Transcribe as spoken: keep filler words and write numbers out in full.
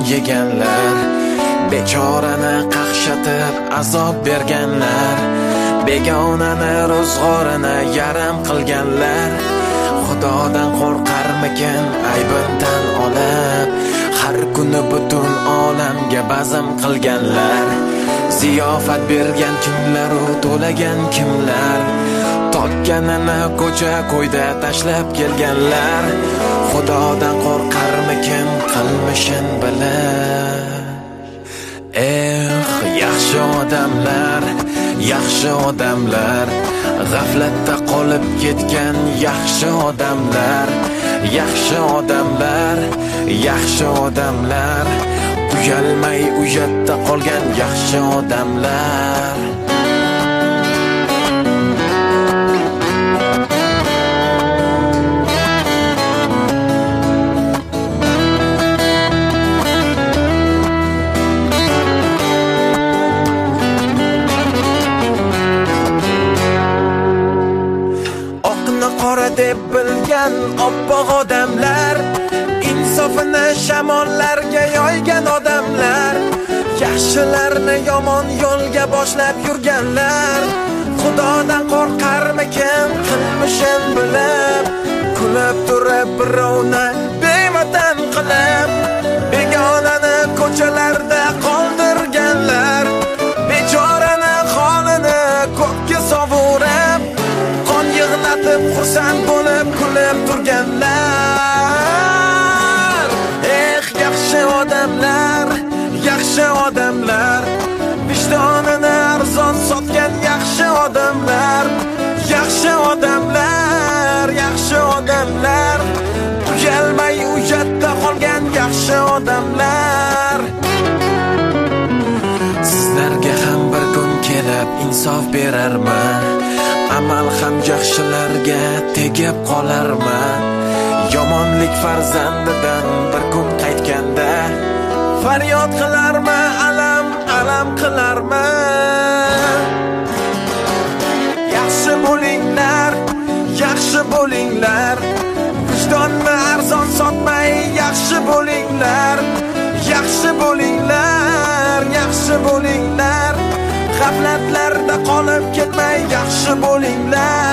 yeganlar, bechorani qaqshatib azob berganlar, begonani ro'zg'orini yarim qilganlar, Xudodan qo'rqarmikin aybindan olib, har kuni butun olamga bazm qilganlar, ziyofat bergan kimlar u to'lagan kimlar, topganini ko'cha ko'yda tashlab kelganlar, Xudodan qo'rqarmikin qilmishin bilib. Eh, yaxshi odamlar, yaxshi odamlar, g'aflatda qolib ketgan yaxshi odamlar, yaxshi odamlar, yaxshi odamlar, uyalmay uyatda qolgan yaxshi odamlar. Qora deb bilgan oppoq odamlar, insofini shamollarga yoygan odamlar, yaxshilarni yomon yo'lga boshlab yurganlar, Xudodan qo'rqarmikin qilmishin bilib, kulib turib birovni bevatan qilib, begonani ko'chalarda qoldirganlar, bechorani holini ko'kka sovurib, yig'latib xursand bo'lib kulib turganlar. Eh, yaxshi odamlar, yaxshi odamlar, vijdonini arzon sotgan yaxshi odamlar, yaxshi odamlar, yaxshi odamlar, uyalmay uyatda qolgan yaxshi odamlar. Sizlarga ham bir kun kelib insof berarman, amal ham yaxshilarga tegib qolarmi? Yomonlik farzandidan bir kun qaytganda faryod qilarmi, alam alam qilarmi? Yaxshi bo'linglar, yaxshi bo'linglar, vijdonni arzon sotmay yaxshi bo'linglar, yaxshi bo'linglar, yaxshi bo'linglar, g'aflatlarda qolib ketmay yaxshi bo'linglar.